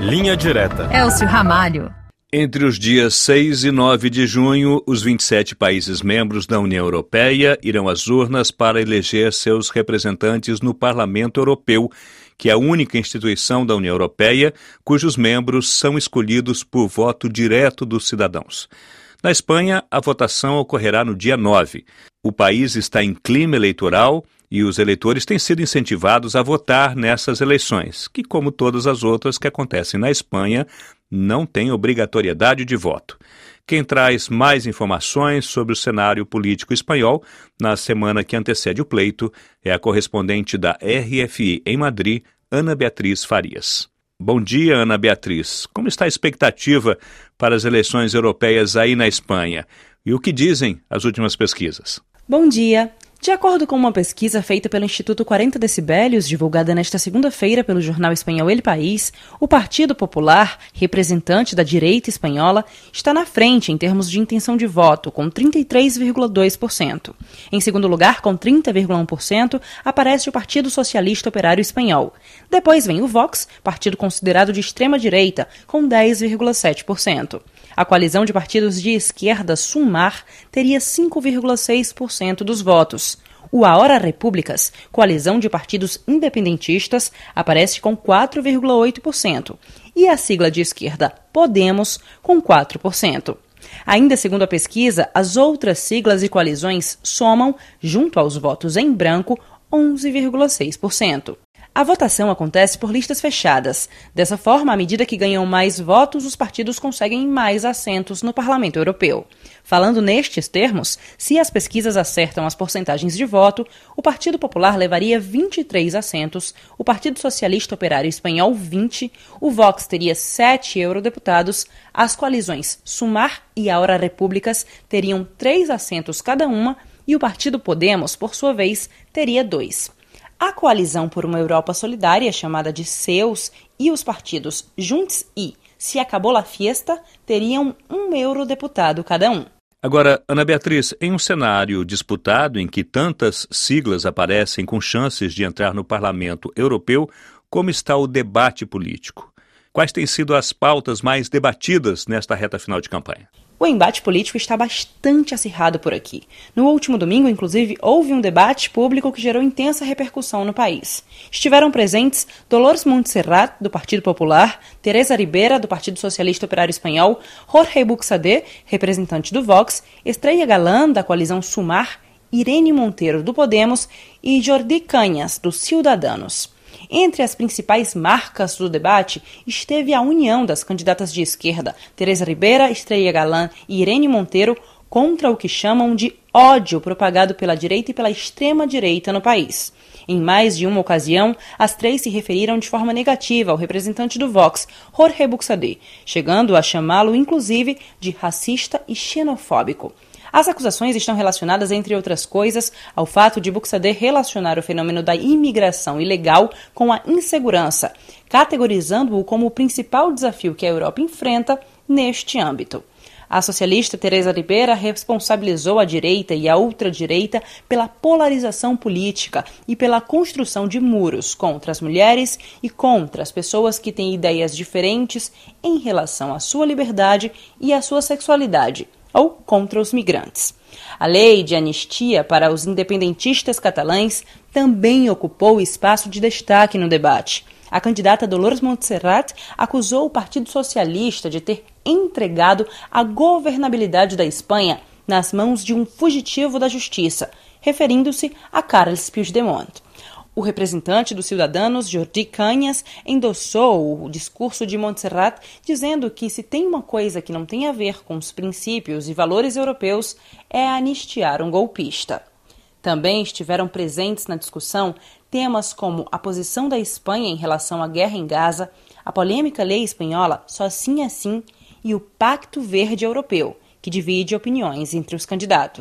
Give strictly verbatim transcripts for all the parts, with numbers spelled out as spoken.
Linha Direta. Elcio Ramalho. Entre os dias seis e nove de junho, os vinte e sete países membros da União Europeia irão às urnas para eleger seus representantes no Parlamento Europeu, que é a única instituição da União Europeia cujos membros são escolhidos por voto direto dos cidadãos. Na Espanha, a votação ocorrerá no dia nove. O país está em clima eleitoral e os eleitores têm sido incentivados a votar nessas eleições, que, como todas as outras que acontecem na Espanha, não têm obrigatoriedade de voto. Quem traz mais informações sobre o cenário político espanhol na semana que antecede o pleito é a correspondente da R F I em Madrid, Ana Beatriz Farias. Bom dia, Ana Beatriz. Como está a expectativa para as eleições europeias aí na Espanha? E o que dizem as últimas pesquisas? Bom dia. De acordo com uma pesquisa feita pelo Instituto quarenta Decibélios, divulgada nesta segunda-feira pelo jornal espanhol El País, o Partido Popular, representante da direita espanhola, está na frente em termos de intenção de voto, com trinta e três vírgula dois por cento. Em segundo lugar, com trinta vírgula um por cento, aparece o Partido Socialista Operário Espanhol. Depois vem o Vox, partido considerado de extrema-direita, com dez vírgula sete por cento. A coalizão de partidos de esquerda Sumar teria cinco vírgula seis por cento dos votos. O Ahora Repúblicas, coalizão de partidos independentistas, aparece com quatro vírgula oito por cento. E a sigla de esquerda Podemos, com quatro por cento. Ainda segundo a pesquisa, as outras siglas e coalizões somam, junto aos votos em branco, onze vírgula seis por cento. A votação acontece por listas fechadas. Dessa forma, à medida que ganham mais votos, os partidos conseguem mais assentos no Parlamento Europeu. Falando nestes termos, se as pesquisas acertam as porcentagens de voto, o Partido Popular levaria vinte e três assentos, o Partido Socialista Operário Espanhol vinte, o Vox teria sete eurodeputados, as coalizões Sumar e Ahora Repúblicas teriam três assentos cada uma e o Partido Podemos, por sua vez, teria dois. A coalizão por uma Europa solidária, chamada de Seus, e os partidos Junts e Se Acabou la Fiesta teriam um eurodeputado cada um. Agora, Ana Beatriz, em um cenário disputado em que tantas siglas aparecem com chances de entrar no Parlamento Europeu, como está o debate político? Quais têm sido as pautas mais debatidas nesta reta final de campanha? O embate político está bastante acirrado por aqui. No último domingo, inclusive, houve um debate público que gerou intensa repercussão no país. Estiveram presentes Dolors Montserrat, do Partido Popular, Teresa Ribera, do Partido Socialista Operário Espanhol, Jorge Buxadé, representante do Vox, Estrella Galán, da coalizão Sumar, Irene Montero, do Podemos e Jordi Cañas, do Ciudadanos. Entre as principais marcas do debate esteve a união das candidatas de esquerda, Teresa Ribera, Estrella Galán e Irene Montero, contra o que chamam de ódio propagado pela direita e pela extrema-direita no país. Em mais de uma ocasião, as três se referiram de forma negativa ao representante do Vox, Jorge Buxadé, chegando a chamá-lo, inclusive, de racista e xenofóbico. As acusações estão relacionadas, entre outras coisas, ao fato de Buxadé relacionar o fenômeno da imigração ilegal com a insegurança, categorizando-o como o principal desafio que a Europa enfrenta neste âmbito. A socialista Teresa Ribera responsabilizou a direita e a ultradireita pela polarização política e pela construção de muros contra as mulheres e contra as pessoas que têm ideias diferentes em relação à sua liberdade e à sua sexualidade, ou contra os migrantes. A lei de anistia para os independentistas catalães também ocupou espaço de destaque no debate. A candidata Dolors Montserrat acusou o Partido Socialista de ter entregado a governabilidade da Espanha nas mãos de um fugitivo da justiça, referindo-se a Carles Puigdemont. O representante dos Ciudadanos, Jordi Cañas, endossou o discurso de Montserrat, dizendo que se tem uma coisa que não tem a ver com os princípios e valores europeus, é anistiar um golpista. Também estiveram presentes na discussão temas como a posição da Espanha em relação à guerra em Gaza, a polêmica lei espanhola Só Sim é Sim e o Pacto Verde Europeu, que divide opiniões entre os candidatos.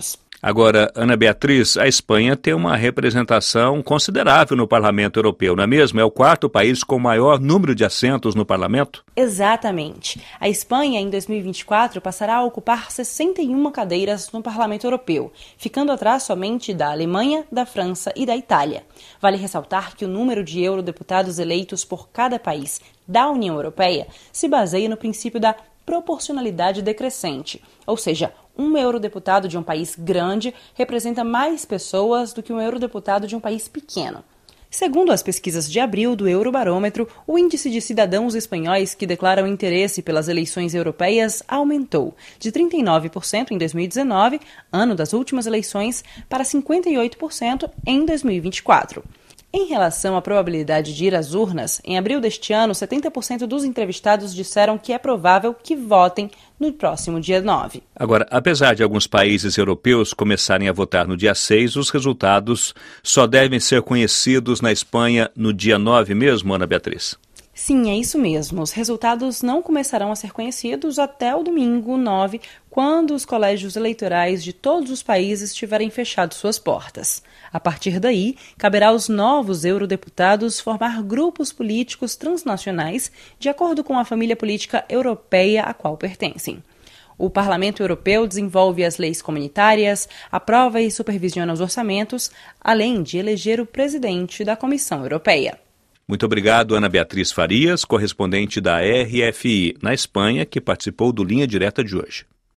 Agora, Ana Beatriz, a Espanha tem uma representação considerável no Parlamento Europeu, não é mesmo? É o quarto país com maior número de assentos no Parlamento? Exatamente. A Espanha, em dois mil e vinte e quatro, passará a ocupar sessenta e uma cadeiras no Parlamento Europeu, ficando atrás somente da Alemanha, da França e da Itália. Vale ressaltar que o número de eurodeputados eleitos por cada país da União Europeia se baseia no princípio da proporcionalidade decrescente, ou seja, um eurodeputado de um país grande representa mais pessoas do que um eurodeputado de um país pequeno. Segundo as pesquisas de abril do Eurobarômetro, o índice de cidadãos espanhóis que declaram interesse pelas eleições europeias aumentou de trinta e nove por cento em dois mil e dezenove, ano das últimas eleições, para cinquenta e oito por cento em dois mil e vinte e quatro. Em relação à probabilidade de ir às urnas, em abril deste ano, setenta por cento dos entrevistados disseram que é provável que votem no próximo dia nove. Agora, apesar de alguns países europeus começarem a votar no dia seis, os resultados só devem ser conhecidos na Espanha no dia nove mesmo, Ana Beatriz? Sim, é isso mesmo. Os resultados não começarão a ser conhecidos até o domingo nove, quando os colégios eleitorais de todos os países tiverem fechado suas portas. A partir daí, caberá aos novos eurodeputados formar grupos políticos transnacionais de acordo com a família política europeia a qual pertencem. O Parlamento Europeu desenvolve as leis comunitárias, aprova e supervisiona os orçamentos, além de eleger o presidente da Comissão Europeia. Muito obrigado, Ana Beatriz Farias, correspondente da R F I na Espanha, que participou do Linha Direta de hoje.